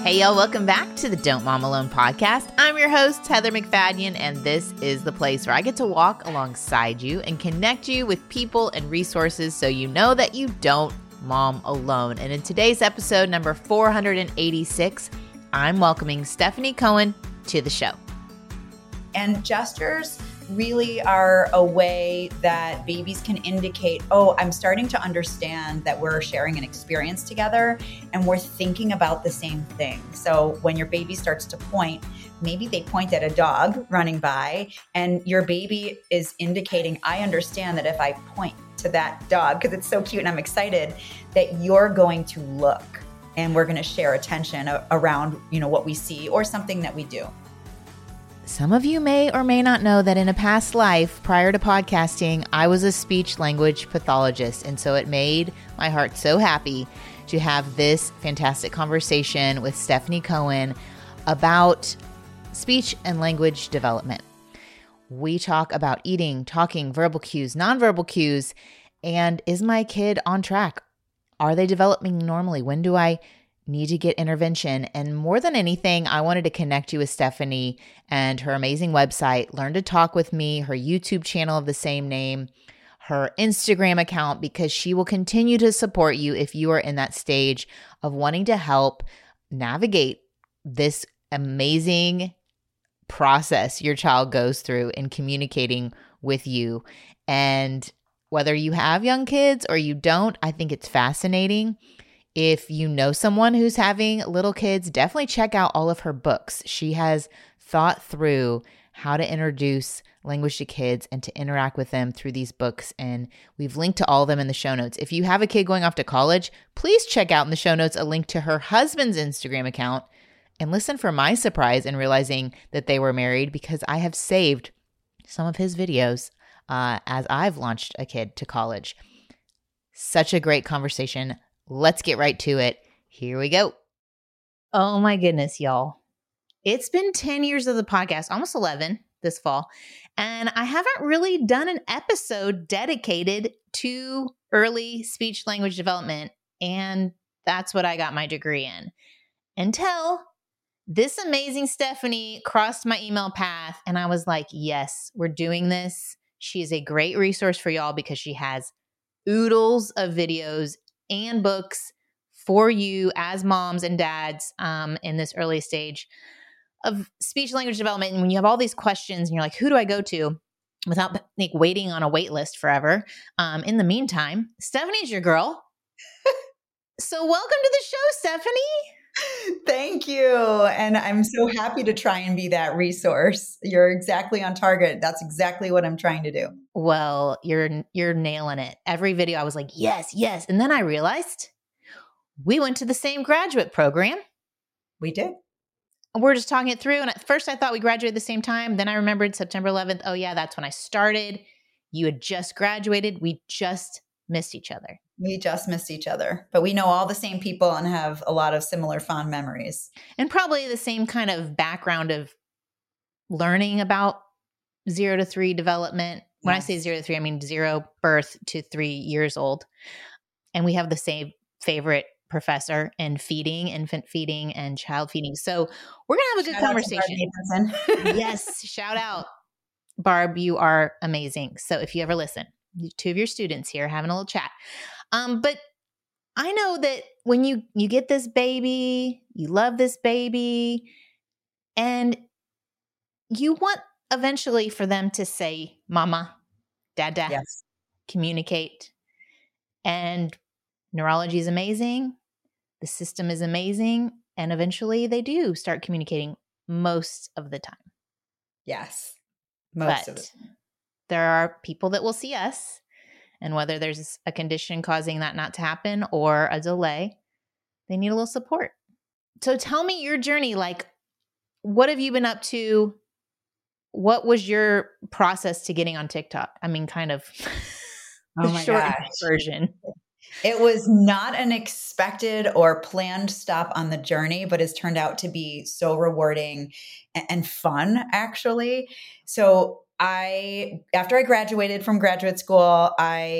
Hey, y'all, welcome back to the Don't Mom Alone podcast. I'm your host, Heather McFadden, and this is the place where I get to walk alongside you and connect you with people and resources so you know that you don't mom alone. And in today's episode, number 486, I'm welcoming Stephanie Cohen to the show. And gestures really are a way that babies can indicate, oh, I'm starting to understand that we're sharing an experience together and we're thinking about the same thing. So when your baby starts to point, maybe they point at a dog running by and your baby is indicating, I understand that if I point to that dog, because it's so cute and I'm excited, that you're going to look and we're going to share attention around, what we see or something that we do. Some of you may or may not know that in a past life, prior to podcasting, I was a speech language pathologist. And so it made my heart so happy to have this fantastic conversation with Stephanie Cohen about speech and language development. We talk about eating, talking, verbal cues, nonverbal cues, and is my kid on track? Are they developing normally? When do I need to get intervention? And more than anything, I wanted to connect you with Stephanie and her amazing website, Learn to Talk with Me, her YouTube channel of the same name, her Instagram account, because she will continue to support you if you are in that stage of wanting to help navigate this amazing process your child goes through in communicating with you. And whether you have young kids or you don't, I think it's fascinating. If you know someone who's having little kids, definitely check out all of her books. She has thought through how to introduce language to kids and to interact with them through these books. And we've linked to all of them in the show notes. If you have a kid going off to college, please check out in the show notes a link to her husband's Instagram account and listen for my surprise in realizing that they were married, because I have saved some of his videos as I've launched a kid to college. Such a great conversation. Let's get right to it. Here we go. Oh my goodness, y'all. It's been 10 years of the podcast, almost 11 this fall, and I haven't really done an episode dedicated to early speech language development, and that's what I got my degree in. Until this amazing Stephanie crossed my email path, and I was like, yes, we're doing this. She is a great resource for y'all because she has oodles of videos and books for you as moms and dads in this early stage of speech language development. And when you have all these questions and you're like, who do I go to without waiting on a wait list forever? In the meantime, Stephanie's your girl. So welcome to the show, Stephanie. Thank you. And I'm so happy to try and be that resource. You're exactly on target. That's exactly what I'm trying to do. Well, you're nailing it. Every video I was like, yes, yes. And then I realized we went to the same graduate program. We did. We're just talking it through. And at first I thought we graduated at the same time. Then I remembered September 11th. Oh yeah, that's when I started. You had just graduated. We just missed each other. We just missed each other, but we know all the same people and have a lot of similar fond memories. And probably the same kind of background of learning about 0 to 3 development. When I say 0 to 3, I mean 0 birth to 3 years old. And we have the same favorite professor in feeding, infant feeding, and child feeding. So we're going to have a good conversation. Yes. Shout out, Barb. You are amazing. So if you ever listen, 2 of your students here having a little chat. But I know that when you get this baby, you love this baby, and you want eventually for them to say, mama, dada, yes, communicate. And neurology is amazing. The system is amazing. And eventually they do start communicating most of the time. Yes, most of the time. There are people that will see us, and whether there's a condition causing that not to happen or a delay, they need a little support. So tell me your journey. Like, what have you been up to? What was your process to getting on TikTok? I mean, kind of the short version. It was not an expected or planned stop on the journey, but has turned out to be so rewarding and fun, actually. So after I graduated from graduate school, I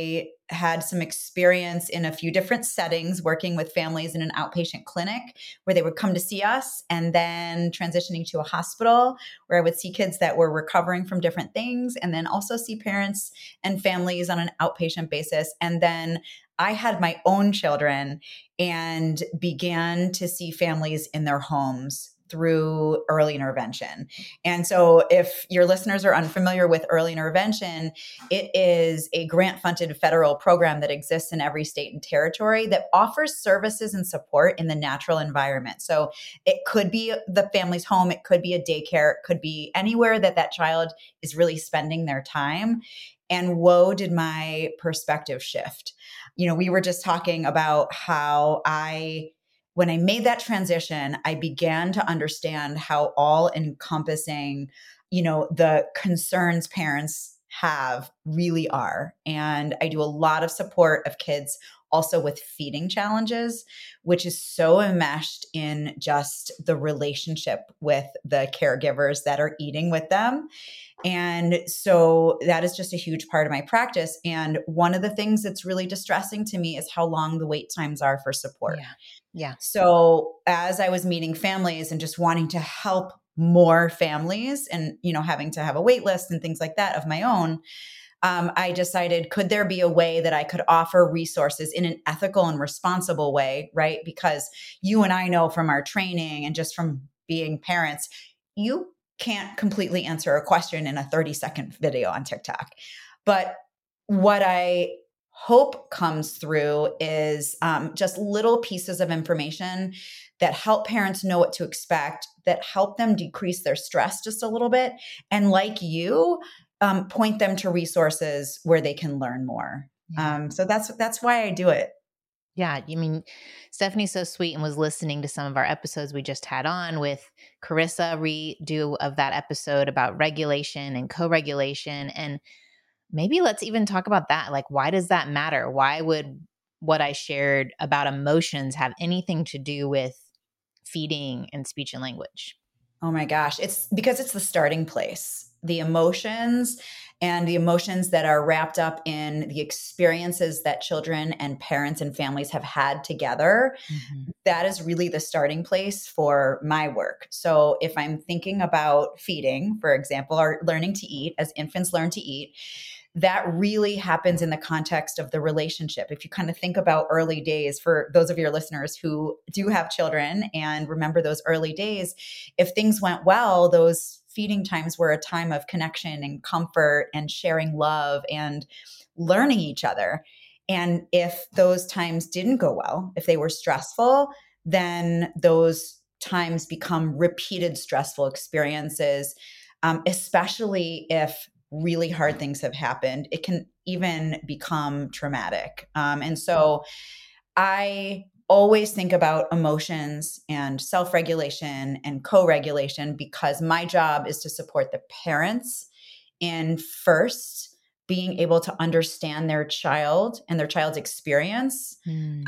had some experience in a few different settings, working with families in an outpatient clinic where they would come to see us, and then transitioning to a hospital where I would see kids that were recovering from different things, and then also see parents and families on an outpatient basis. And then I had my own children and began to see families in their homes through early intervention. And so if your listeners are unfamiliar with early intervention, it is a grant-funded federal program that exists in every state and territory that offers services and support in the natural environment. So it could be the family's home, it could be a daycare, it could be anywhere that that child is really spending their time. And whoa, did my perspective shift. We were just talking about how when I made that transition, I began to understand how all encompassing, the concerns parents have really are. And I do a lot of support of kids also with feeding challenges, which is so enmeshed in just the relationship with the caregivers that are eating with them. And so that is just a huge part of my practice. And one of the things that's really distressing to me is how long the wait times are for support. Yeah. Yeah. So as I was meeting families and just wanting to help more families and, having to have a wait list and things like that of my own, I decided, could there be a way that I could offer resources in an ethical and responsible way, right? Because you and I know from our training and just from being parents, you can't completely answer a question in a 30-second video on TikTok. But what I hope comes through is just little pieces of information that help parents know what to expect, that help them decrease their stress just a little bit. And like you, point them to resources where they can learn more. Yeah. So that's why I do it. Yeah. Stephanie's so sweet and was listening to some of our episodes we just had on with Carissa, redo of that episode about regulation and co-regulation. And maybe let's even talk about that. Like, why does that matter? Why would what I shared about emotions have anything to do with feeding and speech and language? Oh my gosh. It's because it's the starting place. The emotions and the emotions that are wrapped up in the experiences that children and parents and families have had together. Mm-hmm. That is really the starting place for my work. So if I'm thinking about feeding, for example, or learning to eat as infants learn to eat, that really happens in the context of the relationship. If you kind of think about early days, for those of your listeners who do have children and remember those early days, if things went well, those feeding times were a time of connection and comfort and sharing love and learning each other. And if those times didn't go well, if they were stressful, then those times become repeated stressful experiences, especially if really hard things have happened. It can even become traumatic. And so I always think about emotions and self-regulation and co-regulation because my job is to support the parents in first being able to understand their child and their child's experience.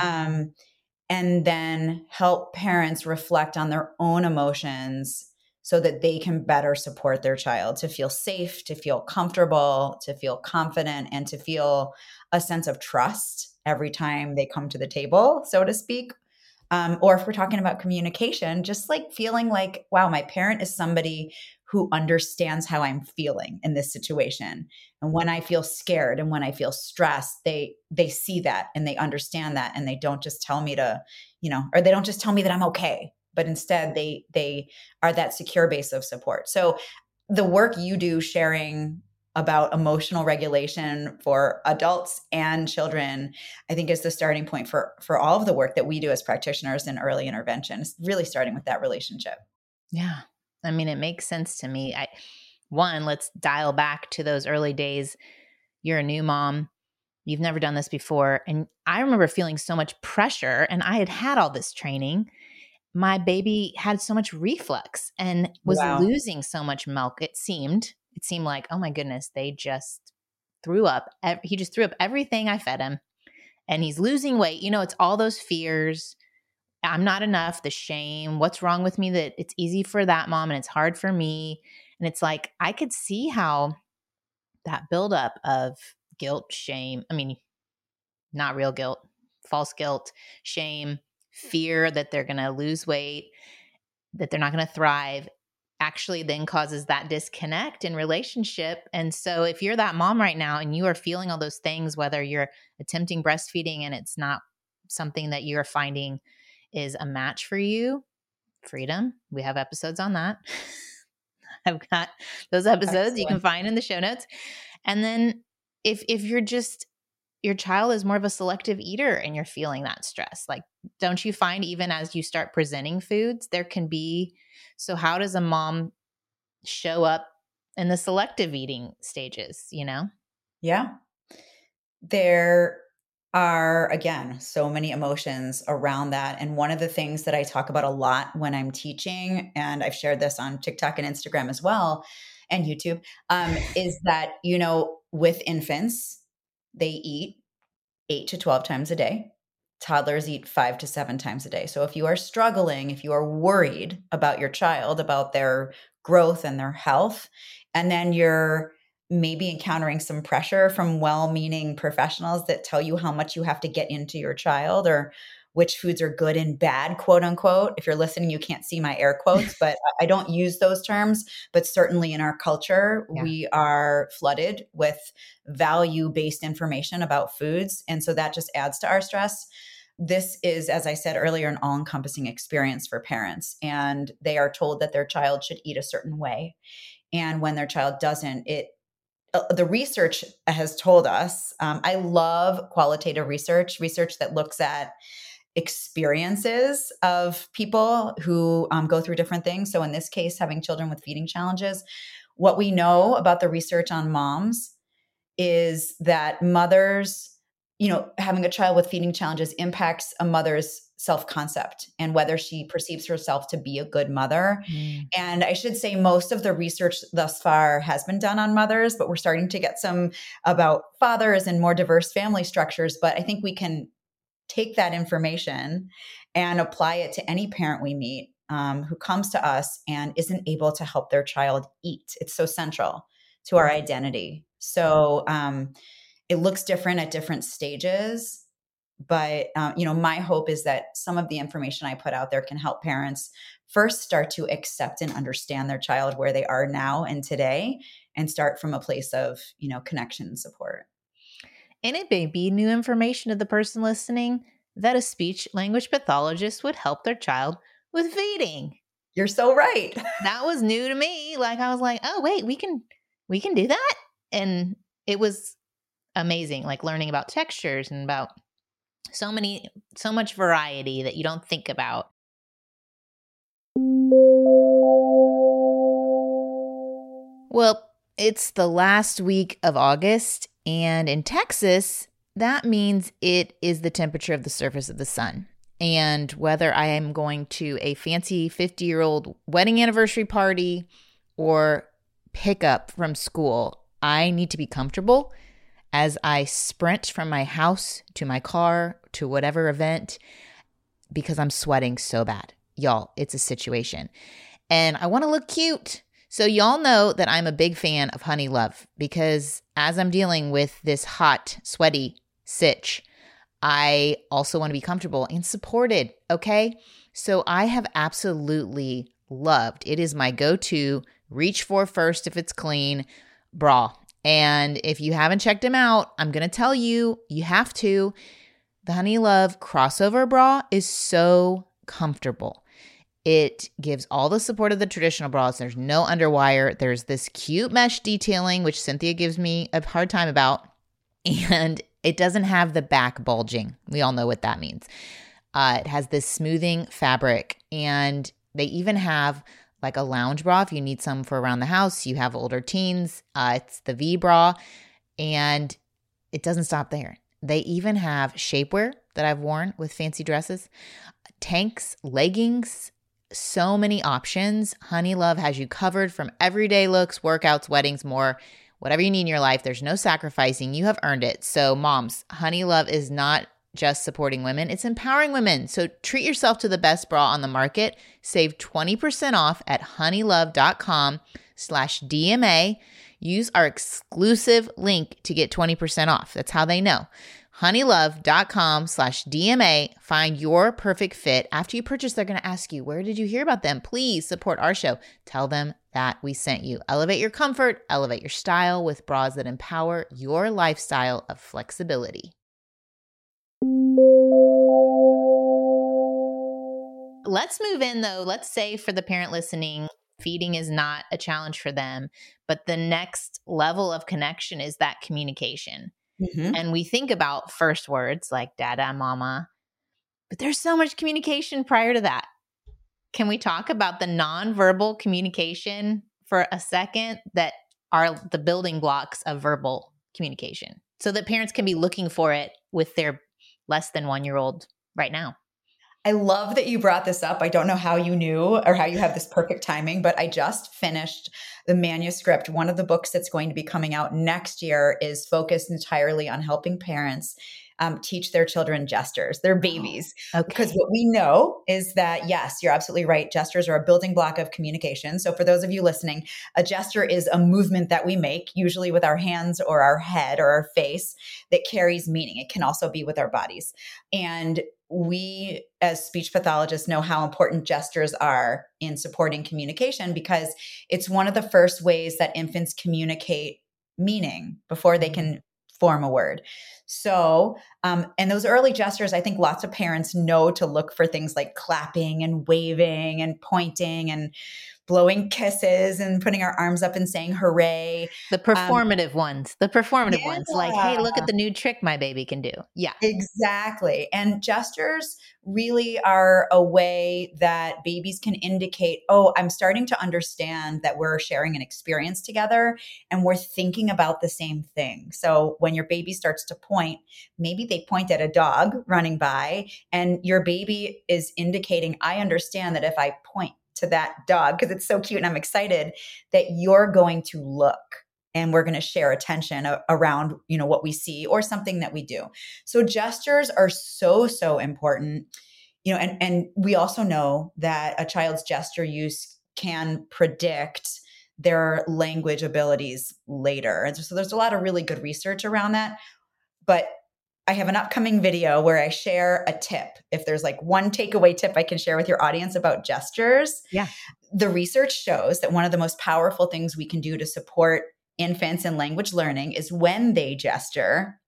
And then help parents reflect on their own emotions so that they can better support their child to feel safe, to feel comfortable, to feel confident, and to feel a sense of trust every time they come to the table, so to speak. Or if we're talking about communication, just like feeling like, wow, my parent is somebody who understands how I'm feeling in this situation. And when I feel scared and when I feel stressed, they see that and they understand that, and they don't just tell me to, or they don't just tell me that I'm okay, but instead they are that secure base of support. So the work you do sharing about emotional regulation for adults and children, I think is the starting point for all of the work that we do as practitioners in early intervention. It's really starting with that relationship. Yeah. I mean, it makes sense to me. Let's dial back to those early days. You're a new mom. You've never done this before. And I remember feeling so much pressure, and I had all this training. My baby had so much reflux and was losing so much milk. It seemed like, oh my goodness, they just threw up. He just threw up everything I fed him, and he's losing weight. It's all those fears. I'm not enough, the shame, what's wrong with me that it's easy for that mom and it's hard for me. And it's like, I could see how that buildup of guilt, shame, I mean, not real guilt, false guilt, shame, fear that they're going to lose weight, that they're not going to thrive, actually then causes that disconnect in relationship. And so if you're that mom right now and you are feeling all those things, whether you're attempting breastfeeding and it's not something that you're finding is a match for you, freedom, we have episodes on that. I've got those episodes. Excellent. You can find in the show notes. And then if you're just, your child is more of a selective eater and you're feeling that stress, like, don't you find even as you start presenting foods, there can be, so how does a mom show up in the selective eating stages, you know? Yeah. There are, again, so many emotions around that. And one of the things that I talk about a lot when I'm teaching, and I've shared this on TikTok and Instagram as well, and YouTube, is that, you know, with infants, they eat 8 to 12 times a day. Toddlers eat 5 to 7 times a day. So if you are struggling, if you are worried about your child, about their growth and their health, and then you're maybe encountering some pressure from well-meaning professionals that tell you how much you have to get into your child or which foods are good and bad, quote unquote. If you're listening, you can't see my air quotes, but I don't use those terms. But certainly in our culture, we are flooded with value-based information about foods. And so that just adds to our stress. This is, as I said earlier, an all-encompassing experience for parents. And they are told that their child should eat a certain way. And when their child doesn't, the research has told us, I love qualitative research that looks at experiences of people who go through different things. So in this case, having children with feeding challenges, what we know about the research on moms is that mothers, you know, having a child with feeding challenges impacts a mother's self-concept and whether she perceives herself to be a good mother. And I should say most of the research thus far has been done on mothers, but we're starting to get some about fathers and more diverse family structures. But I think we can take that information and apply it to any parent we meet who comes to us and isn't able to help their child eat. It's so central to our identity. So it looks different at different stages. But, you know, my hope is that some of the information I put out there can help parents first start to accept and understand their child where they are now and today and start from a place of, you know, connection and support. And it may be new information to the person listening that a speech language pathologist would help their child with feeding. You're so right. That was new to me. Like, I was like, oh, wait, we can do that. And it was amazing, like learning about textures and about so much variety that you don't think about. Well, it's the last week of August, and in Texas, that means it is the temperature of the surface of the sun. And whether I am going to a fancy 50-year-old wedding anniversary party or pick up from school, I need to be comfortable as I sprint from my house to my car to whatever event because I'm sweating so bad. Y'all, it's a situation. And I want to look cute. So y'all know that I'm a big fan of Honey Love because as I'm dealing with this hot, sweaty sitch, I also want to be comfortable and supported, okay? So I have absolutely loved, it is my go-to, reach for first if it's clean, bra. And if you haven't checked them out, I'm going to tell you, you have to. The Honey Love crossover bra is so comfortable. It gives all the support of the traditional bras. There's no underwire. There's this cute mesh detailing, which Cynthia gives me a hard time about. And it doesn't have the back bulging. We all know what that means. It has this smoothing fabric. And they even have like a lounge bra if you need some for around the house. You have older teens. It's the V bra. And it doesn't stop there. They even have shapewear that I've worn with fancy dresses, tanks, leggings, so many options. Honey Love has you covered from everyday looks, workouts, weddings, more. Whatever you need in your life, there's no sacrificing. You have earned it. So moms, Honey Love is not just supporting women, it's empowering women. So treat yourself to the best bra on the market. Save 20% off at honeylove.com/DMA. Use our exclusive link to get 20% off. That's how they know. honeylove.com/DMA. Find your perfect fit. After you purchase, they're going to ask you, where did you hear about them? Please support our show. Tell them that we sent you. Elevate your comfort, elevate your style with bras that empower your lifestyle of flexibility. Let's move in though. Let's say for the parent listening, feeding is not a challenge for them, but the next level of connection is that communication. Mm-hmm. And we think about first words like dada, mama, but there's so much communication prior to that. Can we talk about the nonverbal communication for a second that are the building blocks of verbal communication so that parents can be looking for it with their less than 1-year-old right now? I love that you brought this up. I don't know how you knew or how you have this perfect timing, but I just finished the manuscript. One of the books that's going to be coming out next year is focused entirely on helping parents teach their children gestures, their babies. Okay. Because what we know is that, yes, you're absolutely right. Gestures are a building block of communication. So for those of you listening, a gesture is a movement that we make, usually with our hands or our head or our face, that carries meaning. It can also be with our bodies. And we, as speech pathologists, know how important gestures are in supporting communication because it's one of the first ways that infants communicate meaning before they can form a word. So, and those early gestures, I think lots of parents know to look for things like clapping and waving and pointing and blowing kisses and putting our arms up and saying hooray. The performative ones, like, hey, look at the new trick my baby can do. Yeah. Exactly. And gestures really are a way that babies can indicate, oh, I'm starting to understand that we're sharing an experience together and we're thinking about the same thing. So when your baby starts to point, maybe they point at a dog running by and your baby is indicating, I understand that if I point to that dog, because it's so cute and I'm excited, that you're going to look and we're going to share attention around, what we see or something that we do. So gestures are so important, and we also know that a child's gesture use can predict their language abilities later. And so there's a lot of really good research around that. But I have an upcoming video where I share a tip. If there's like one takeaway tip I can share with your audience about gestures, the research shows that one of the most powerful things we can do to support infants in language learning is when they gesture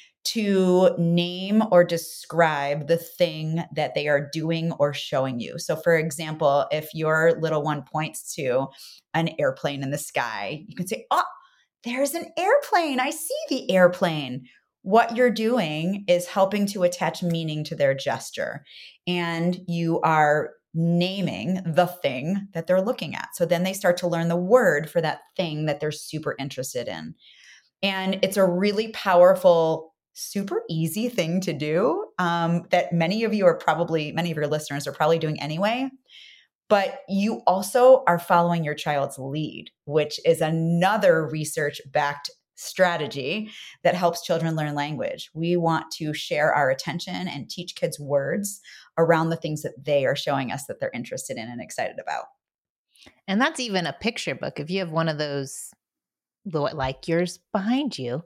to name or describe the thing that they are doing or showing you. So for example, if your little one points to an airplane in the sky, you can say, oh, there's an airplane. I see the airplane. What you're doing is helping to attach meaning to their gesture, and you are naming the thing that they're looking at. So then they start to learn the word for that thing that they're super interested in. And it's a really powerful, super easy thing to do that many of your listeners are probably doing anyway. But you also are following your child's lead, which is another research-backed strategy that helps children learn language. We want to share our attention and teach kids words around the things that they are showing us that they're interested in and excited about. And that's even a picture book. If you have one of those, like yours behind you,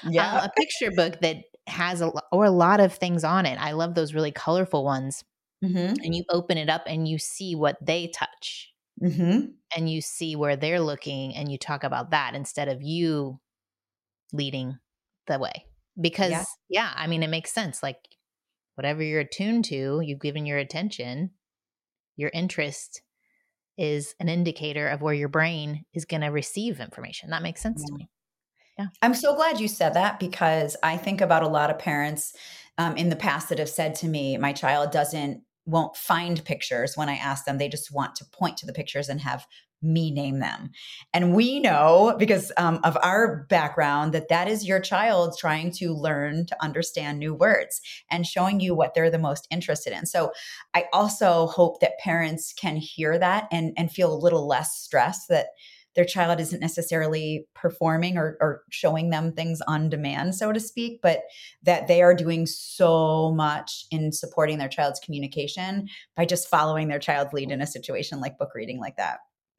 a picture book that has a lot of things on it. I love those really colorful ones. Mm-hmm. And you open it up and you see what they touch. Mm-hmm. And you see where they're looking and you talk about that instead of you leading the way. Because, it makes sense. Like whatever you're attuned to, you've given your attention, your interest is an indicator of where your brain is going to receive information. That makes sense to me. Yeah. I'm so glad you said that because I think about a lot of parents in the past that have said to me, my child won't find pictures when I ask them. They just want to point to the pictures and have me name them. And we know because of our background that is your child trying to learn to understand new words and showing you what they're the most interested in. So I also hope that parents can hear that and feel a little less stressed that their child isn't necessarily performing or showing them things on demand, so to speak, but that they are doing so much in supporting their child's communication by just following their child's lead in a situation like book reading like that.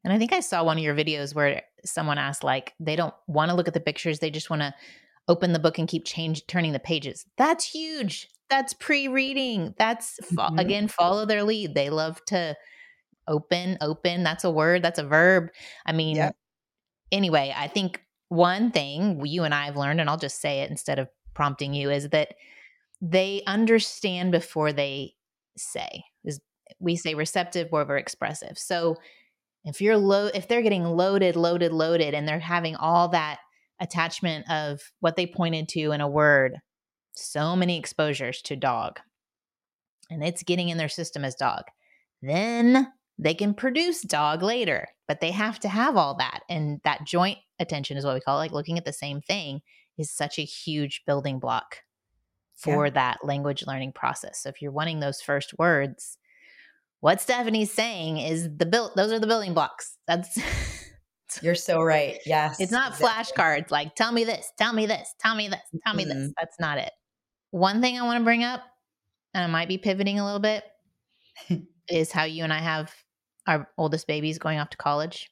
And I think I saw one of your videos where someone asked, like, they don't want to look at the pictures. They just want to open the book and keep turning the pages. That's huge. That's pre-reading. That's, again, follow their lead. They love to open. That's a word. That's a verb. I mean, anyway, I think one thing you and I have learned, and I'll just say it instead of prompting you, is that they understand before they say. We say receptive over expressive. So if they're getting loaded, and they're having all that attachment of what they pointed to in a word, so many exposures to dog, and it's getting in their system as dog, then they can produce dog later, but they have to have all that. And that joint attention is what we call it, like looking at the same thing is such a huge building block for that language learning process. So if you're wanting those first words, what Stephanie's saying is those are the building blocks. You're so right. Yes. It's not flashcards like, tell me this, tell me this, tell me this, tell me this. That's not it. One thing I want to bring up, and I might be pivoting a little bit, is how you and I have our oldest babies going off to college.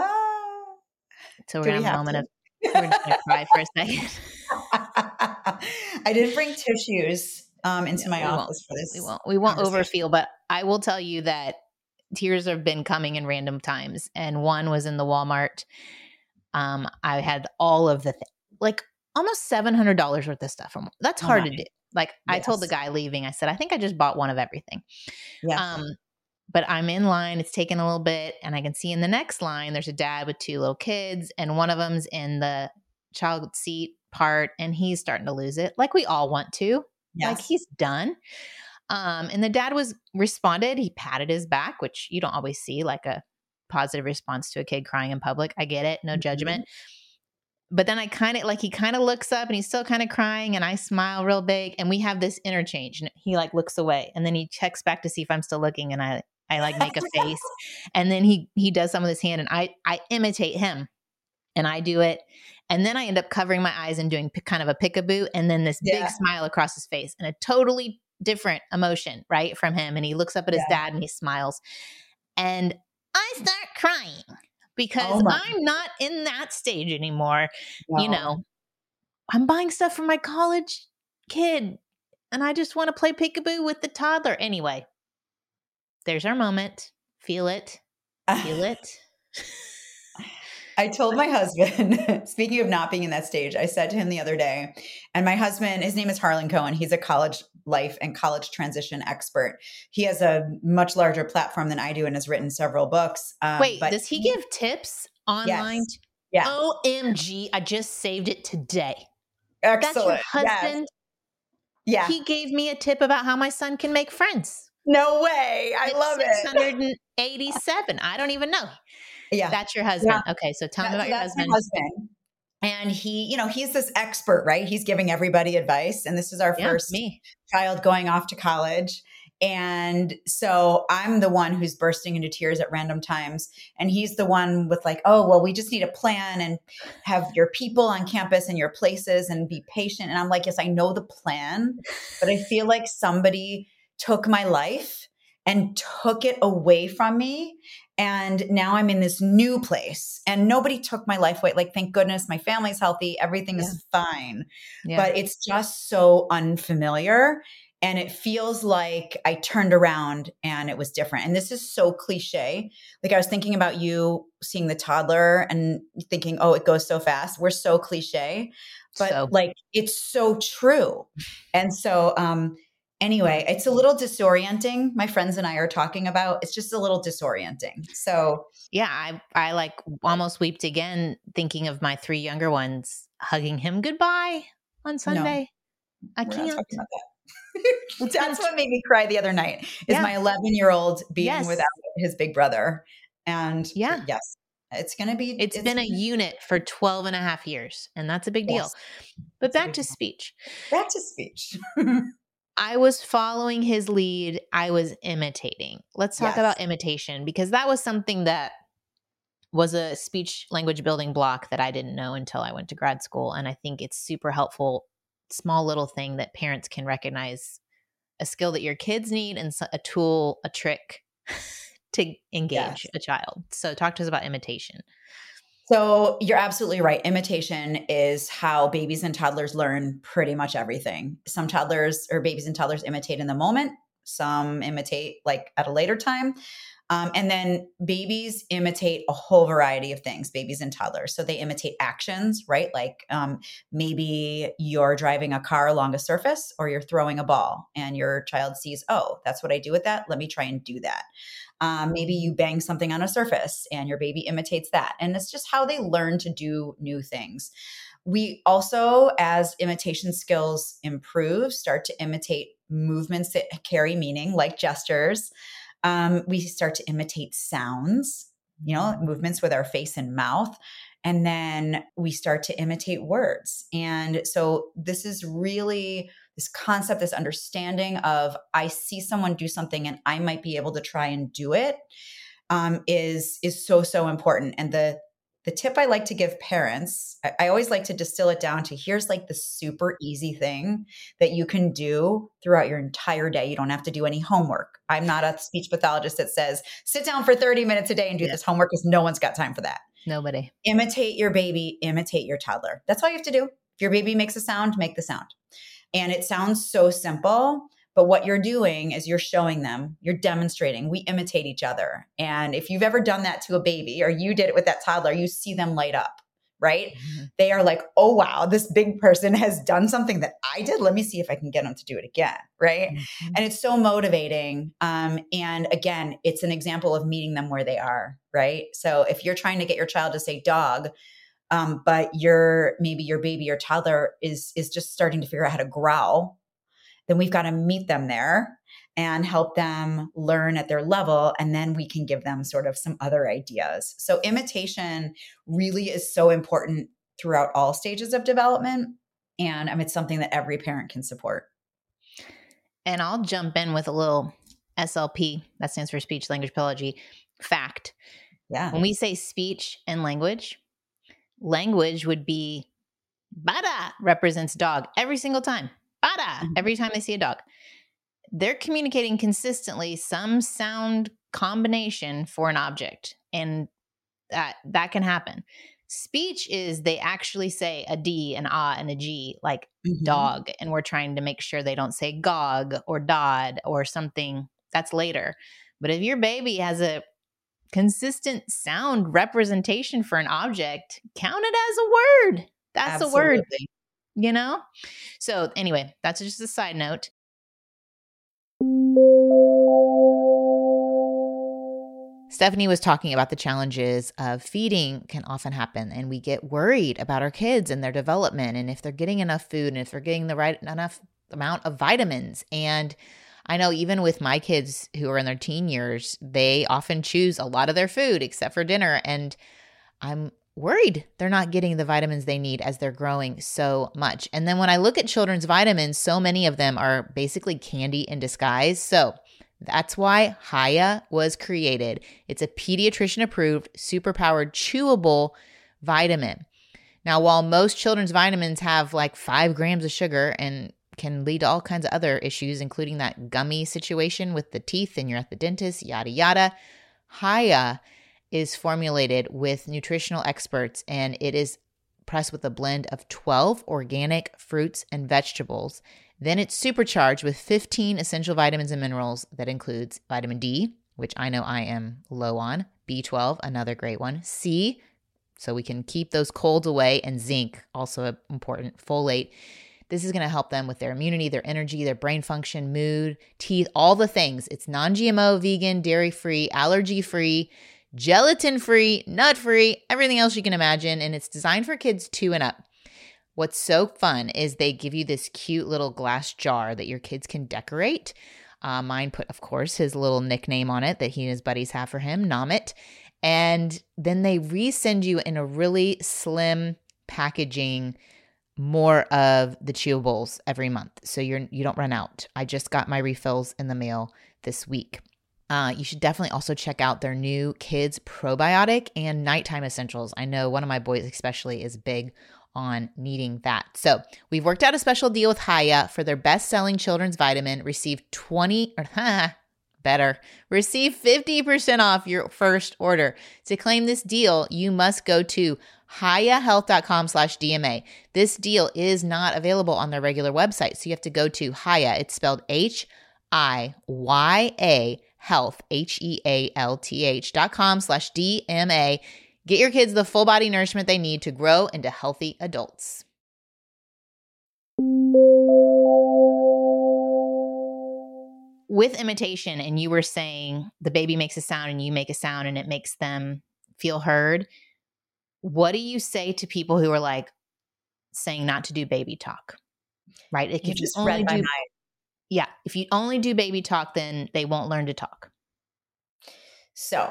So we're going to have a moment of, we're just going to cry for a second. I did bring tissues into my office for this. We won't overfeel, but I will tell you that tears have been coming in random times. And one was in the Walmart. I had all of like almost $700 worth of stuff. That's hard to do. Like I told the guy leaving, I said, I think I just bought one of everything. Yeah. But I'm in line. It's taken a little bit. And I can see in the next line, there's a dad with two little kids. And one of them's in the child seat part. And he's starting to lose it. Like we all want to. Yes. Like he's done. And the dad responded. He patted his back, which you don't always see, like a positive response to a kid crying in public. I get it. No judgment. But then he kind of looks up and he's still kind of crying and I smile real big and we have this interchange and he like looks away and then he checks back to see if I'm still looking and I like make a face and then he does some with his hand and I imitate him and I do it. And then I end up covering my eyes and doing kind of a peekaboo and then this big smile across his face and a totally different emotion, right, from him. And he looks up at his dad and he smiles. And I start crying because I'm not in that stage anymore. No. You know, I'm buying stuff for my college kid and I just want to play peekaboo with the toddler. Anyway, there's our moment. Feel it. Feel it. I told my husband, speaking of not being in that stage, I said to him the other day, and my husband, his name is Harlan Cohen. He's a college life and college transition expert. He has a much larger platform than I do and has written several books. Wait, does he give tips online? Yes. Yeah. OMG, I just saved it today. Excellent. That's your husband? Yes. Yeah. He gave me a tip about how my son can make friends. No way. I love it. 687. I don't even know. Yeah. That's your husband. Yeah. Okay. So tell me about your husband. My husband. And he, he's this expert, right? He's giving everybody advice. And this is our first child going off to college. And so I'm the one who's bursting into tears at random times. And he's the one with like, oh, well, we just need a plan and have your people on campus and your places and be patient. And I'm like, yes, I know the plan, but I feel like somebody took my life and took it away from me. And now I'm in this new place and nobody took my life away. Like, thank goodness my family's healthy. Everything is fine, but it's just so unfamiliar. And it feels like I turned around and it was different. And this is so cliche. Like I was thinking about you seeing the toddler and thinking, oh, it goes so fast. We're so cliche, but like, it's so true. And so, anyway, it's a little disorienting. My friends and I are talking about, it's just a little disorienting. So yeah, I like almost wept again thinking of my three younger ones hugging him goodbye on Sunday. No, I can't. Not talking about that. That's what made me cry the other night is my 11-year-old being without his big brother. And yes, it's going to be, it's been a unit for 12 and a half years. And that's a big deal. But back to speech. Back to speech. I was following his lead. I was imitating. Let's talk about imitation because that was something that was a speech language building block that I didn't know until I went to grad school. And I think it's super helpful, small little thing that parents can recognize, a skill that your kids need and a tool, a trick to engage Yes. a child. So talk to us about imitation. So you're absolutely right. Imitation is how babies and toddlers learn pretty much everything. Some toddlers or babies and toddlers imitate in the moment. Some imitate like at a later time. And then babies imitate a whole variety of things, babies and toddlers. So they imitate actions, right? Like maybe you're driving a car along a surface or you're throwing a ball and your child sees, oh, that's what I do with that. Let me try and do that. Maybe you bang something on a surface and your baby imitates that. And it's just how they learn to do new things. We also, as imitation skills improve, start to imitate movements that carry meaning, like gestures. We start to imitate sounds, movements with our face and mouth. And then we start to imitate words. And so this is really this concept, this understanding of I see someone do something and I might be able to try and do it, is so important. And the tip I like to give parents, I always like to distill it down to here's like the super easy thing that you can do throughout your entire day. You don't have to do any homework. I'm not a speech pathologist that says, sit down for 30 minutes a day and do this homework because no one's got time for that. Nobody. Imitate your baby, imitate your toddler. That's all you have to do. If your baby makes a sound, make the sound. And it sounds so simple, but what you're doing is you're showing them, you're demonstrating, we imitate each other. And if you've ever done that to a baby or you did it with that toddler, you see them light up, right? Mm-hmm. They are like, oh, wow, this big person has done something that I did. Let me see if I can get them to do it again, right? Mm-hmm. And it's so motivating. And again, it's an example of meeting them where they are, right? So if you're trying to get your child to say dog, but maybe your baby or toddler is just starting to figure out how to growl, then we've got to meet them there and help them learn at their level. And then we can give them sort of some other ideas. So imitation really is so important throughout all stages of development. And it's something that every parent can support. And I'll jump in with a little SLP, that stands for speech language pathology, fact. Yeah. When we say speech and language would be bada represents dog every single time. Bada, every time they see a dog. They're communicating consistently some sound combination for an object, and that can happen. Speech is they actually say a D, an ah, and a G, like dog, and we're trying to make sure they don't say gog or dod or something that's later. But if your baby has a consistent sound representation for an object, count it as a word. That's a word. So anyway, that's just a side note. Stephanie was talking about the challenges of feeding can often happen, and we get worried about our kids and their development and if they're getting enough food and if they're getting the right enough amount of vitamins. And I know even with my kids who are in their teen years, they often choose a lot of their food except for dinner. And I'm worried they're not getting the vitamins they need as they're growing so much. And then when I look at children's vitamins, so many of them are basically candy in disguise. So that's why Hiya was created. It's a pediatrician approved, superpowered, chewable vitamin. Now, while most children's vitamins have like 5 grams of sugar and can lead to all kinds of other issues, including that gummy situation with the teeth and you're at the dentist, yada, yada, Hiya is formulated with nutritional experts, and it is pressed with a blend of 12 organic fruits and vegetables. Then it's supercharged with 15 essential vitamins and minerals that includes vitamin D, which I know I am low on, B12, another great one, C, so we can keep those colds away, and zinc, also important, folate. This is going to help them with their immunity, their energy, their brain function, mood, teeth, all the things. It's non-GMO, vegan, dairy-free, allergy-free, gelatin-free, nut-free, everything else you can imagine, and it's designed for kids 2 and up. What's so fun is they give you this cute little glass jar that your kids can decorate. Mine put, of course, his little nickname on it that he and his buddies have for him, Nomit. And then they resend you in a really slim packaging more of the chewables every month, so you don't run out. I just got my refills in the mail this week. You should definitely also check out their new kids probiotic and nighttime essentials. I know one of my boys especially is big on needing that. So we've worked out a special deal with Hiya for their best-selling children's vitamin. Receive better. Receive 50% off your first order. To claim this deal, you must go to hiyahealth.com/DMA. This deal is not available on their regular website, so you have to go to Hiya. It's spelled HIYA health, HEALTH.com/DMA. Get your kids the full body nourishment they need to grow into healthy adults. With imitation, and you were saying the baby makes a sound and you make a sound and it makes them feel heard. What do you say to people who are like saying not to do baby talk? Right? Like You if just you read only my do, mind. yeah, if you only do baby talk, then they won't learn to talk. So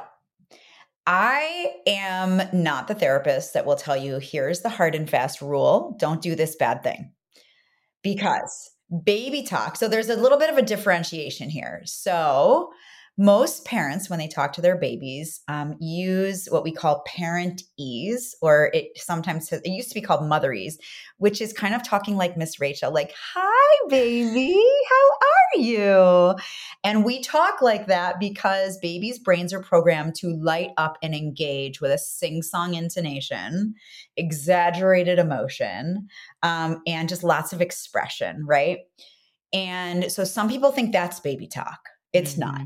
I am not the therapist that will tell you, here's the hard and fast rule. Don't do this bad thing. Because baby talk, so there's a little bit of a differentiation here. So most parents, when they talk to their babies, use what we call parent ease, or it used to be called mother ease, which is kind of talking like Miss Rachel, like, hi, baby, how are you? And we talk like that because babies' brains are programmed to light up and engage with a sing-song intonation, exaggerated emotion, and just lots of expression, right? And so some people think that's baby talk. It's not.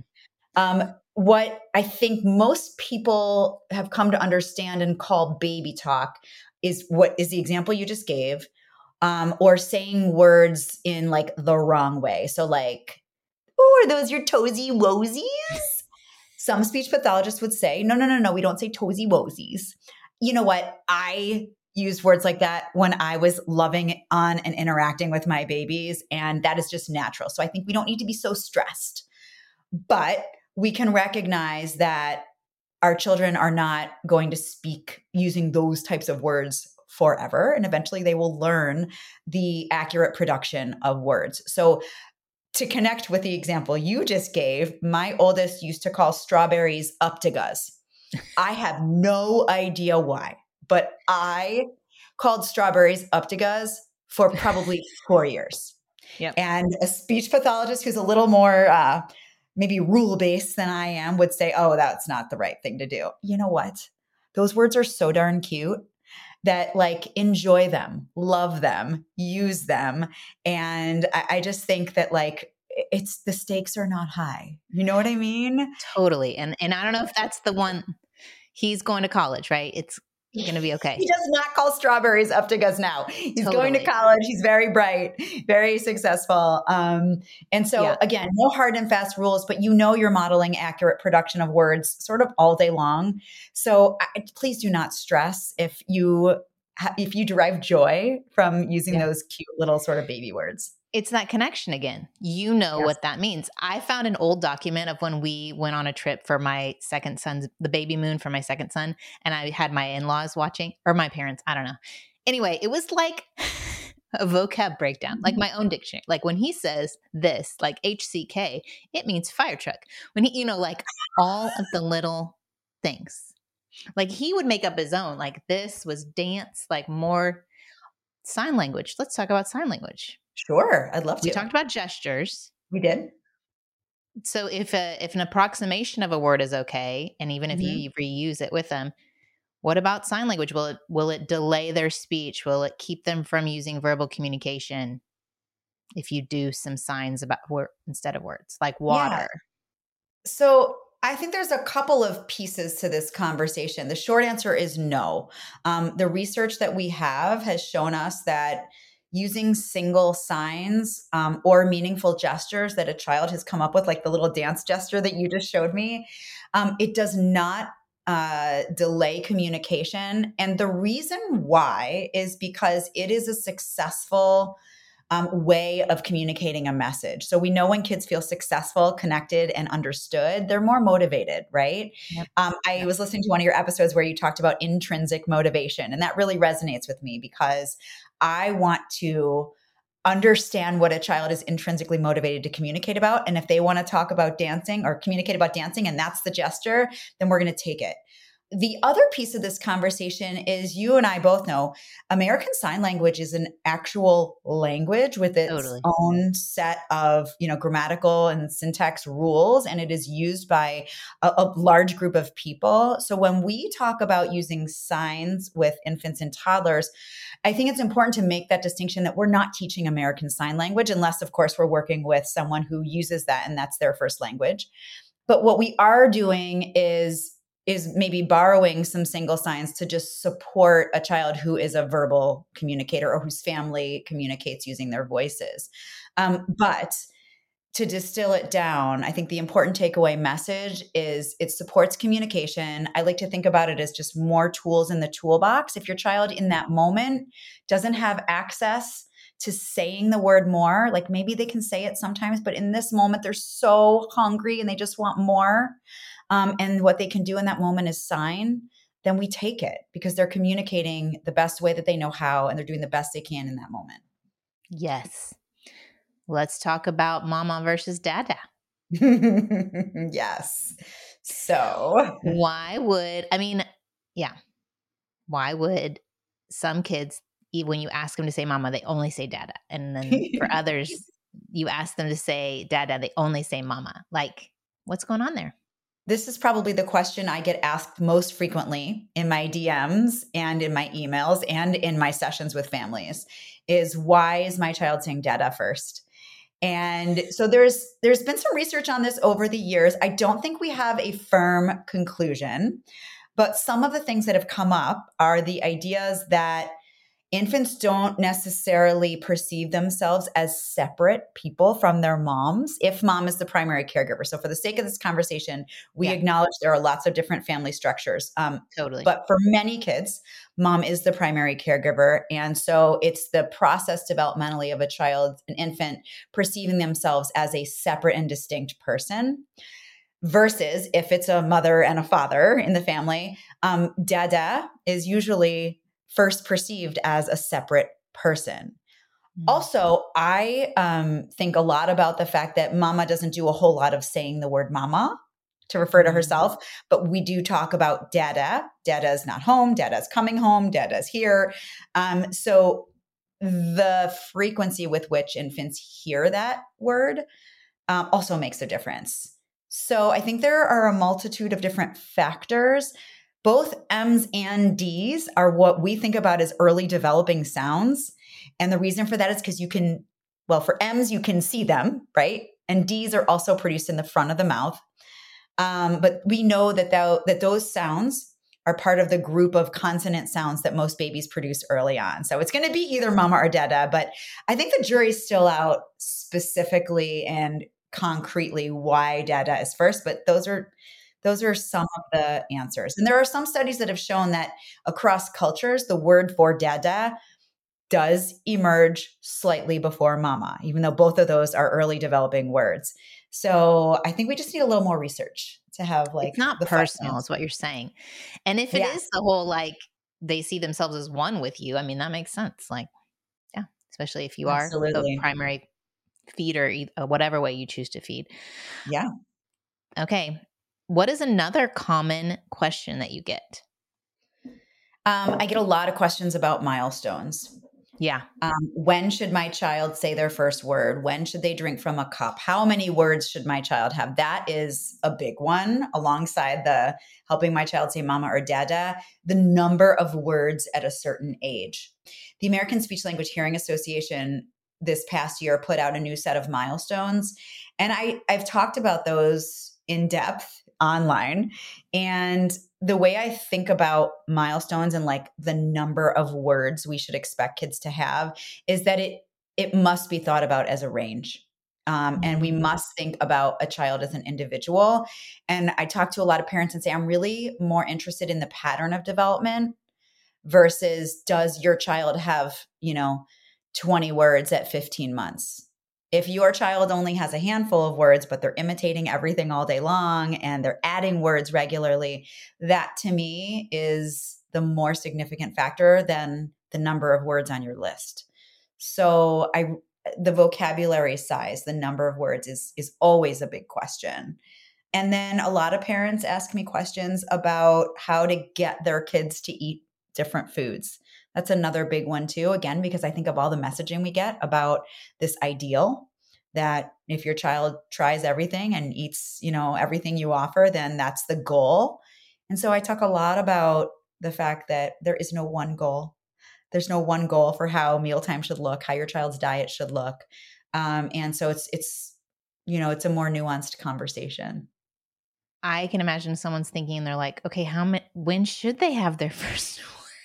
What I think most people have come to understand and call baby talk is what is the example you just gave, or saying words in like the wrong way. So like, oh, are those your toesy woesies? Some speech pathologists would say, no, we don't say toesy woesies. You know what? I used words like that when I was loving on and interacting with my babies, and that is just natural. So I think we don't need to be so stressed. But we can recognize that our children are not going to speak using those types of words forever. And eventually they will learn the accurate production of words. So to connect with the example you just gave, my oldest used to call strawberries uptigas. I have no idea why, but I called strawberries uptigas for probably 4 years. Yep. And a speech pathologist who's a little more maybe rule-based than I am would say, oh, that's not the right thing to do. You know what? Those words are so darn cute that like enjoy them, love them, use them. And I just think that like it's the stakes are not high. You know what I mean? Totally. And I don't know if that's the one. He's going to college, right? It's going to be okay. He does not call strawberries uptigas now. He's going to Totally. college. He's very bright, very successful. And so again, no hard and fast rules, but you know you're modeling accurate production of words sort of all day long. So please do not stress if you derive joy from using those cute little sort of baby words. It's that connection again. You know what that means. I found an old document of when we went on a trip for my second son's, the baby moon for my second son. And I had my in-laws watching, or my parents, I don't know. Anyway, it was like a vocab breakdown, like my own dictionary. Like when he says this, like HCK, it means fire truck. When he, like all of the little things. Like he would make up his own, like this was dance, like more sign language. Let's talk about sign language. Sure. I'd love to. We talked about gestures. We did. So if an approximation of a word is okay, and even if you reuse it with them, what about sign language? Will it delay their speech? Will it keep them from using verbal communication if you do some signs about instead of words, like water? Yeah. So I think there's a couple of pieces to this conversation. The short answer is no. The research that we have has shown us that using single signs or meaningful gestures that a child has come up with, like the little dance gesture that you just showed me, it does not delay communication. And the reason why is because it is a successful way of communicating a message. So we know when kids feel successful, connected, and understood, they're more motivated, right? Yep. I was listening to one of your episodes where you talked about intrinsic motivation, and that really resonates with me because I want to understand what a child is intrinsically motivated to communicate about. And if they want to talk about dancing or communicate about dancing, and that's the gesture, then we're going to take it. the other piece of this conversation is you and I both know American Sign Language is an actual language with its Totally. own set of, grammatical and syntax rules, and it is used by a large group of people. So when we talk about using signs with infants and toddlers, I think it's important to make that distinction that we're not teaching American Sign Language unless, of course, we're working with someone who uses that and that's their first language. But what we are doing is maybe borrowing some single signs to just support a child who is a verbal communicator or whose family communicates using their voices. But to distill it down, I think the important takeaway message is it supports communication. I like to think about it as just more tools in the toolbox. If your child in that moment doesn't have access to saying the word more, like maybe they can say it sometimes, but in this moment, they're so hungry and they just want more. And what they can do in that moment is sign, then we take it because they're communicating the best way that they know how and they're doing the best they can in that moment. Yes. Let's talk about mama versus dada. Yes. So Why would some kids, when you ask them to say mama, they only say dada? And then for others, you ask them to say dada, they only say mama. Like, what's going on there? this is probably the question I get asked most frequently in my DMs and in my emails and in my sessions with families is why is my child saying dada first? And so there's been some research on this over the years. I don't think we have a firm conclusion, but some of the things that have come up are the ideas that infants don't necessarily perceive themselves as separate people from their moms if mom is the primary caregiver. So for the sake of this conversation, we acknowledge there are lots of different family structures. Totally. But for many kids, mom is the primary caregiver. And so it's the process developmentally of a child, an infant, perceiving themselves as a separate and distinct person. Versus if it's a mother and a father in the family, dada is usually first perceived as a separate person. Also, I think a lot about the fact that mama doesn't do a whole lot of saying the word mama to refer to herself, but we do talk about dada. Dada is not home. Dada is coming home. Dada is here. So the frequency with which infants hear that word also makes a difference. So I think there are a multitude of different factors. Both M's and D's are what we think about as early developing sounds. And the reason for that is because for M's, you can see them, right? And D's are also produced in the front of the mouth. But we know that those sounds are part of the group of consonant sounds that most babies produce early on. So it's going to be either mama or dada, but I think the jury's still out specifically and concretely why dada is first, but those are some of the answers. And there are some studies that have shown that across cultures, the word for dada does emerge slightly before mama, even though both of those are early developing words. So I think we just need a little more research to have it's not personal is what you're saying. And if it is the whole, they see themselves as one with you, I mean, that makes sense. Especially if you are the primary feeder, whatever way you choose to feed. Yeah. Okay. What is another common question that you get? I get a lot of questions about milestones. Yeah. When should my child say their first word? When should they drink from a cup? How many words should my child have? That is a big one alongside the helping my child say mama or dada, the number of words at a certain age. The American Speech Language Hearing Association this past year put out a new set of milestones. And I've talked about those in depth online. And the way I think about milestones and the number of words we should expect kids to have is that it must be thought about as a range. And we must think about a child as an individual. And I talk to a lot of parents and say, I'm really more interested in the pattern of development versus does your child have, 20 words at 15 months? If your child only has a handful of words, but they're imitating everything all day long and they're adding words regularly, that to me is the more significant factor than the number of words on your list. So the vocabulary size, the number of words is always a big question. And then a lot of parents ask me questions about how to get their kids to eat different foods. That's another big one too, again, because I think of all the messaging we get about this ideal that if your child tries everything and eats, everything you offer, then that's the goal. And so I talk a lot about the fact that there is no one goal. There's no one goal for how mealtime should look, how your child's diet should look. And so it's a more nuanced conversation. I can imagine someone's thinking, they're like, okay, when should they have their first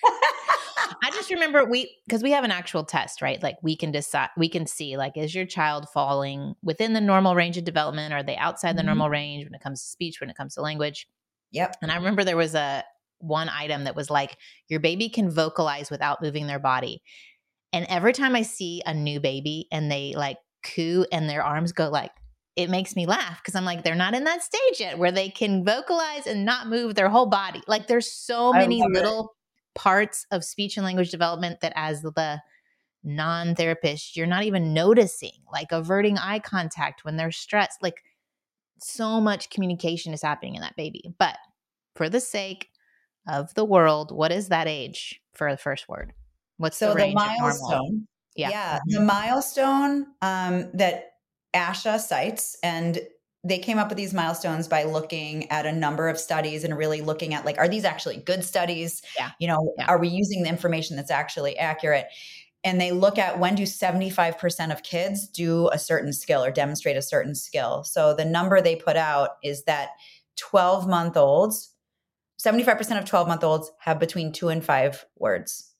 I just remember because we have an actual test, right? Like we can decide, we can see, like, is your child falling within the normal range of development? Or are they outside the normal range when it comes to speech, when it comes to language? Yep. And I remember there was one item that was like, your baby can vocalize without moving their body. And every time I see a new baby and they like coo and their arms go like, it makes me laugh because I'm like, they're not in that stage yet where they can vocalize and not move their whole body. Like there's so many little parts of speech and language development that as the non-therapist, you're not even noticing, like averting eye contact when they're stressed. Like so much communication is happening in that baby. But for the sake of the world, what is that age for the first word? What's the range of normal? Yeah. The milestone that ASHA cites, and they came up with these milestones by looking at a number of studies and really looking at, like, are these actually good studies? Are we using the information that's actually accurate? And they look at when do 75% of kids do a certain skill or demonstrate a certain skill. So the number they put out is that 12-month-olds, 75% of 12-month-olds have between 2 and 5 words.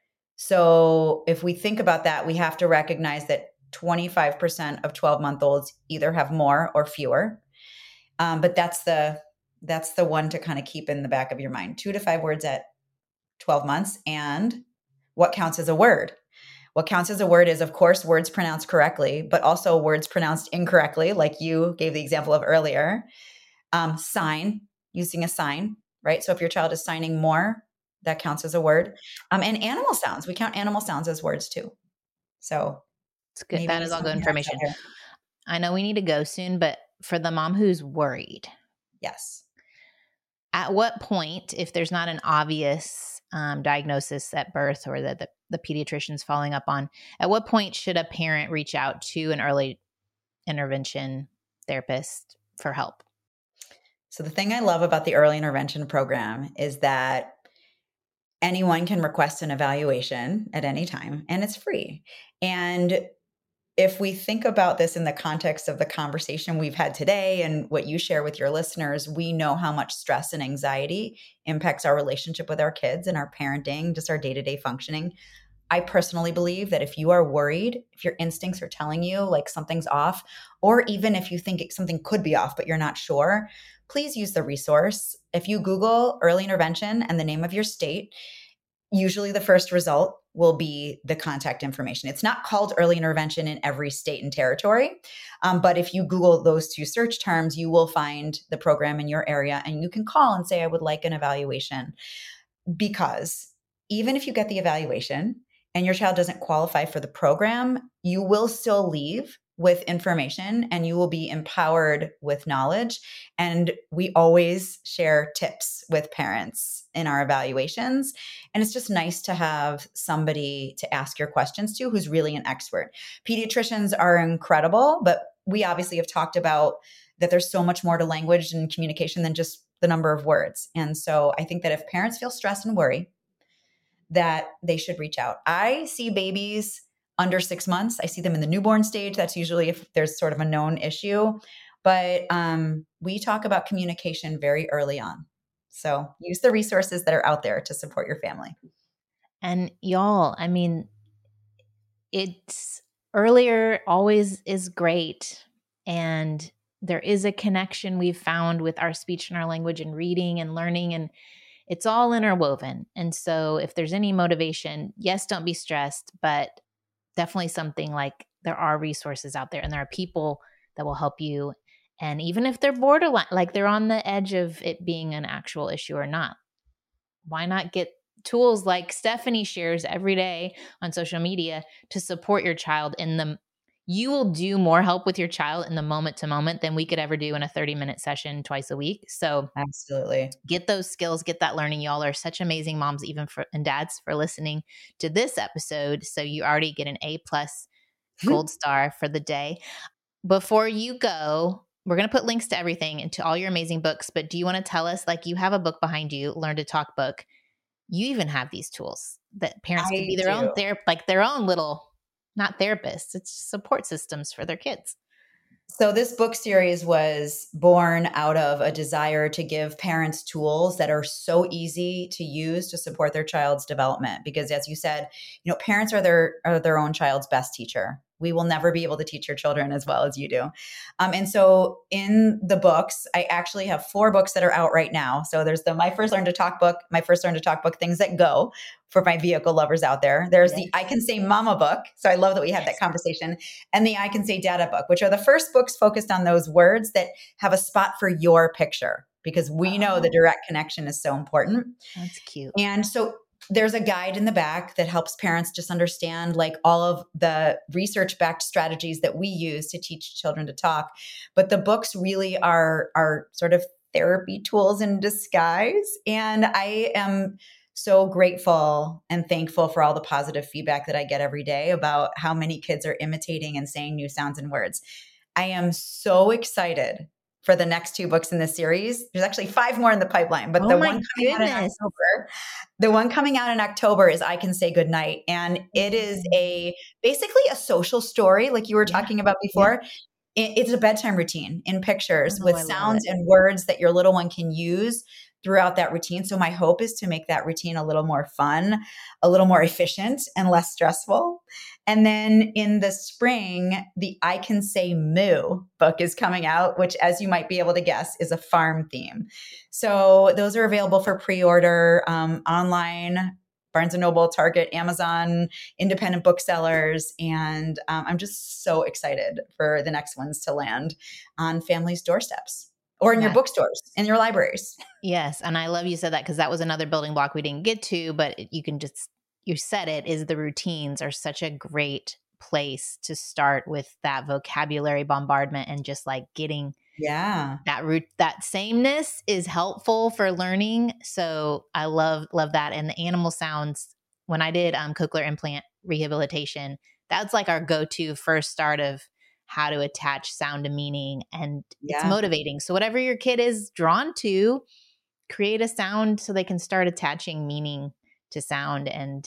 So if we think about that, we have to recognize that 25% of 12-month-olds either have more or fewer. But that's the one to kind of keep in the back of your mind. 2 to 5 words at 12 months. And what counts as a word? What counts as a word is, of course, words pronounced correctly, but also words pronounced incorrectly, like you gave the example of earlier. Sign, using a sign, right? So if your child is signing more, that counts as a word. And animal sounds. We count animal sounds as words too. So it's good. That is all good information. I know we need to go soon, but for the mom who's worried. Yes. At what point, if there's not an obvious diagnosis at birth or that the pediatrician's following up on, at what point should a parent reach out to an early intervention therapist for help? So the thing I love about the early intervention program is that anyone can request an evaluation at any time, and it's free. And if we think about this in the context of the conversation we've had today and what you share with your listeners, we know how much stress and anxiety impacts our relationship with our kids and our parenting, just our day-to-day functioning. I personally believe that if you are worried, if your instincts are telling you like something's off, or even if you think something could be off, but you're not sure, please use the resource. If you Google early intervention and the name of your state, usually the first result will be the contact information. It's not called early intervention in every state and territory. But if you Google those two search terms, you will find the program in your area and you can call and say, I would like an evaluation. Because even if you get the evaluation and your child doesn't qualify for the program, you will still leave with information and you will be empowered with knowledge. And we always share tips with parents in our evaluations. And it's just nice to have somebody to ask your questions to who's really an expert. Pediatricians are incredible, but we obviously have talked about that there's so much more to language and communication than just the number of words. And so I think that if parents feel stress and worry, that they should reach out. I see babies under 6 months. I see them in the newborn stage. That's usually if there's sort of a known issue. But we talk about communication very early on. So use the resources that are out there to support your family. And y'all, I mean, it's earlier always is great. And there is a connection we've found with our speech and our language and reading and learning, and it's all interwoven. And so if there's any motivation, yes, don't be stressed, but definitely something like there are resources out there and there are people that will help you. And even if they're borderline, like they're on the edge of it being an actual issue or not, why not get tools like Stephanie shares every day on social media to support your child in the you will do more help with your child in the moment to moment than we could ever do in a 30-minute session twice a week. So absolutely get those skills, get that learning. Y'all are such amazing moms, even and dads, for listening to this episode. So you already get an A+ gold star for the day. Before you go, we're going to put links to everything and to all your amazing books. But do you want to tell us, like, you have a book behind you, Learn to Talk book. You even have these tools that parents could be their own their own little, not therapists, it's support systems for their kids. So this book series was born out of a desire to give parents tools that are so easy to use to support their child's development. Because as you said, parents are their own child's best teacher. We will never be able to teach your children as well as you do. And so in the books, I actually have 4 books that are out right now. So there's the My First Learn to Talk book, Things That Go, for my vehicle lovers out there. There's the I Can Say Mama book. So I love that we had that conversation. And the I Can Say Dada book, which are the first books focused on those words that have a spot for your picture, because we know the direct connection is so important. That's cute. And so there's a guide in the back that helps parents just understand like all of the research-backed strategies that we use to teach children to talk. But the books really are sort of therapy tools in disguise. And I am so grateful and thankful for all the positive feedback that I get every day about how many kids are imitating and saying new sounds and words. I am so excited for the next 2 books in this series. There's actually 5 more in the pipeline, but the one coming out in October is I Can Say Goodnight. And it is basically a social story, like you were talking about before. Yeah. It's a bedtime routine in pictures with sounds and words that your little one can use throughout that routine. So my hope is to make that routine a little more fun, a little more efficient, and less stressful. And then in the spring, the I Can Say Moo book is coming out, which, as you might be able to guess, is a farm theme. So those are available for pre-order online, Barnes & Noble, Target, Amazon, independent booksellers. And I'm just so excited for the next ones to land on families' doorsteps or in your bookstores, in your libraries. Yes. And I love you said that, because that was another building block we didn't get to, but you said it, is the routines are such a great place to start with that vocabulary bombardment and just like getting that sameness is helpful for learning. So I love that. And the animal sounds, when I did cochlear implant rehabilitation, that's like our go-to first start of how to attach sound to meaning, and it's motivating. So whatever your kid is drawn to, create a sound so they can start attaching meaning to sound and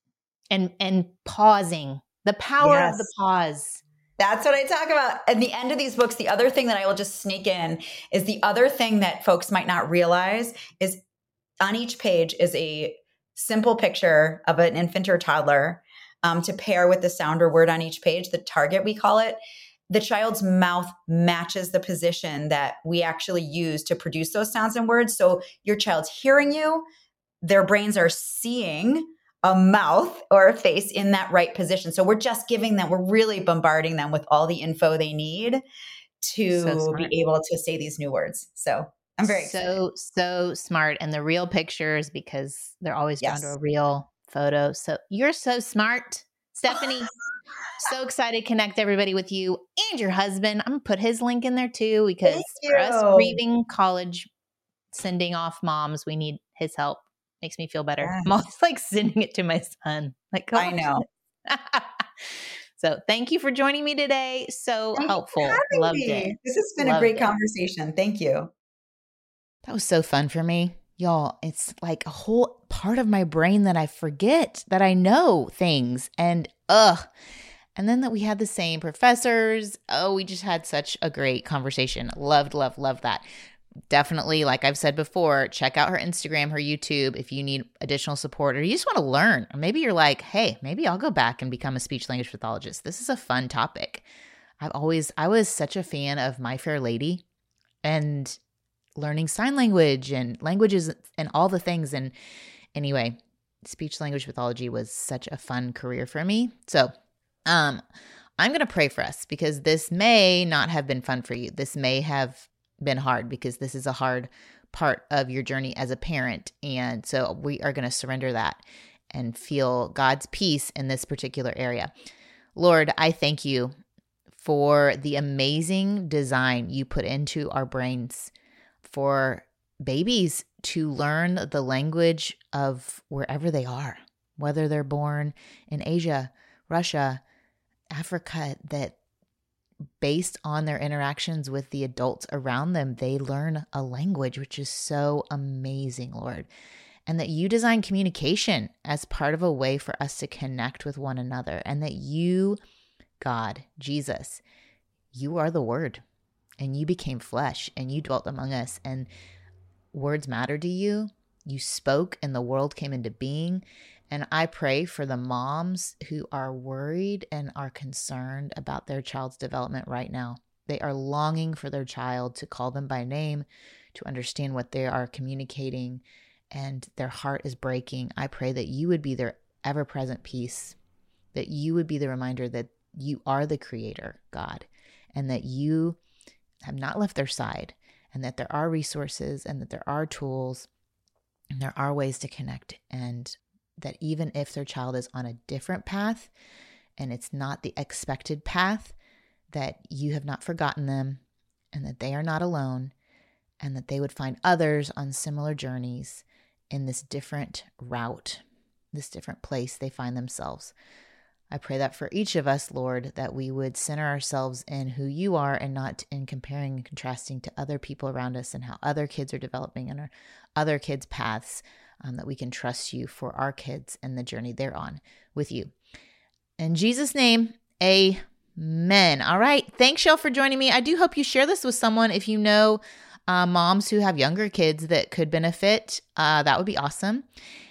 pausing, the power of the pause. That's what I talk about. At the end of these books, the other thing that I will just sneak in is the other thing that folks might not realize is on each page is a simple picture of an infant or toddler to pair with the sound or word on each page, the target we call it. The child's mouth matches the position that we actually use to produce those sounds and words. So your child's hearing you, their brains are seeing a mouth or a face in that right position. So we're really bombarding them with all the info they need to be able to say these new words. So I'm very excited. So smart. And the real pictures, because they're always down to a real photo. So you're so smart, Stephanie. So excited to connect everybody with you and your husband. I'm going to put his link in there too, because for us grieving college, sending off moms, we need his help. Makes me feel better. Yes. I'm always like sending it to my son. Like, I know. So thank you for joining me today. So helpful. Loved it. This has been a great conversation. Thank you. That was so fun for me. Y'all, it's like a whole part of my brain that I forget that I know things, and then that we had the same professors. Oh, we just had such a great conversation. Loved that. Definitely, like I've said before, check out her Instagram, her YouTube if you need additional support or you just want to learn. Or maybe you're like, hey, maybe I'll go back and become a speech language pathologist. This is a fun topic. I was such a fan of My Fair Lady and learning sign language and languages and all the things. And anyway, speech language pathology was such a fun career for me. So I'm going to pray for us, because this may not have been fun for you. This may have been hard, because this is a hard part of your journey as a parent. And so we are going to surrender that and feel God's peace in this particular area. Lord, I thank you for the amazing design you put into our brains for babies to learn the language of wherever they are, whether they're born in Asia, Russia, Africa, that based on their interactions with the adults around them, they learn a language, which is so amazing, Lord. And that you design communication as part of a way for us to connect with one another. And that you, God, Jesus, you are the Word. And you became flesh and you dwelt among us. And words matter to you. You spoke and the world came into being. And I pray for the moms who are worried and are concerned about their child's development right now. They are longing for their child to call them by name, to understand what they are communicating, and their heart is breaking. I pray that you would be their ever-present peace, that you would be the reminder that you are the creator, God, and that you have not left their side, and that there are resources and that there are tools and there are ways to connect, and that even if their child is on a different path and it's not the expected path, that you have not forgotten them and that they are not alone and that they would find others on similar journeys in this different route, this different place they find themselves. I pray that for each of us, Lord, that we would center ourselves in who you are and not in comparing and contrasting to other people around us and how other kids are developing and our other kids' paths, that we can trust you for our kids and the journey they're on with you. In Jesus' name, amen. All right. Thanks, y'all, for joining me. I do hope you share this with someone if you know moms who have younger kids that could benefit. That would be awesome.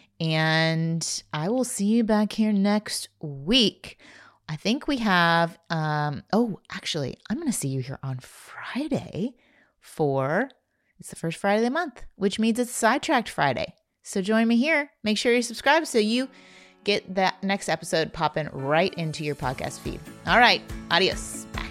And I will see you back here next week. I think we have, actually, I'm going to see you here on Friday it's the first Friday of the month, which means it's Sidetracked Friday. So join me here. Make sure you subscribe so you get that next episode popping right into your podcast feed. All right. Adios. Bye.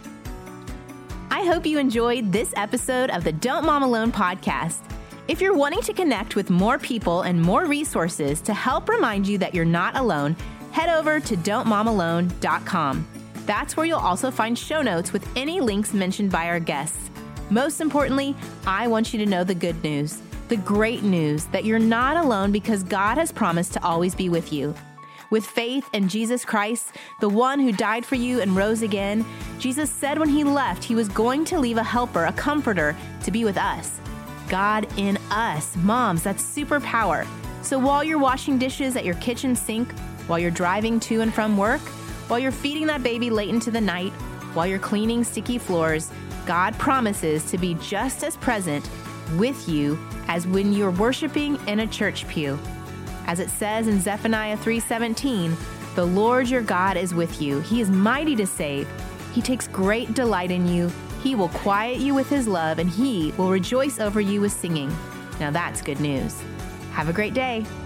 I hope you enjoyed this episode of the Don't Mom Alone podcast. If you're wanting to connect with more people and more resources to help remind you that you're not alone, head over to don'tmomalone.com. That's where you'll also find show notes with any links mentioned by our guests. Most importantly, I want you to know the good news. The great news that you're not alone because God has promised to always be with you. With faith in Jesus Christ, the one who died for you and rose again, Jesus said when he left, he was going to leave a helper, a comforter, to be with us. God in us. Moms, that's superpower. So while you're washing dishes at your kitchen sink, while you're driving to and from work, while you're feeding that baby late into the night, while you're cleaning sticky floors, God promises to be just as present with you as when you're worshiping in a church pew. As it says in Zephaniah 3:17, the Lord your God is with you. He is mighty to save. He takes great delight in you. He will quiet you with his love, and he will rejoice over you with singing. Now that's good news. Have a great day.